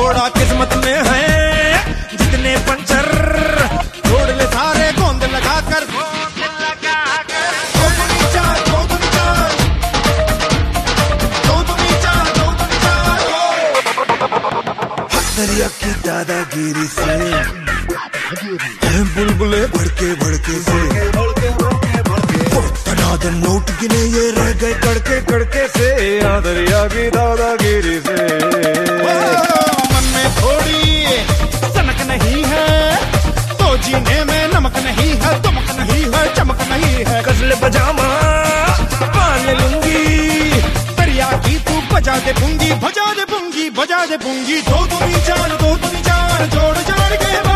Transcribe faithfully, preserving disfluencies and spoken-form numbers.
थोड़ा किस्मत में है जितने पंचर, छोड़ ले सारे गोंद लगा कर, गोंद लगा कर। दो दूनी चार, दो दूनी चार, दो दूनी चार, दो दूनी चार। दरिया की दादागिरी से बुलबुले भड़के भड़के से, दन नोट गिने ये रह गए कड़के कड़के से, दरिया की दादागिरी से। मन में थोड़ी सनक नहीं है तो जीने में नमक नहीं है, दमक नहीं है, चमक नहीं है। कसले पजामा पाल लूंगी, दरिया की तू बजा दे पुंगी, बजा दे पुंगी, बजा दे पुंगी। दो दूनी चार, दो दूनी चार, जोड़ जोड़ के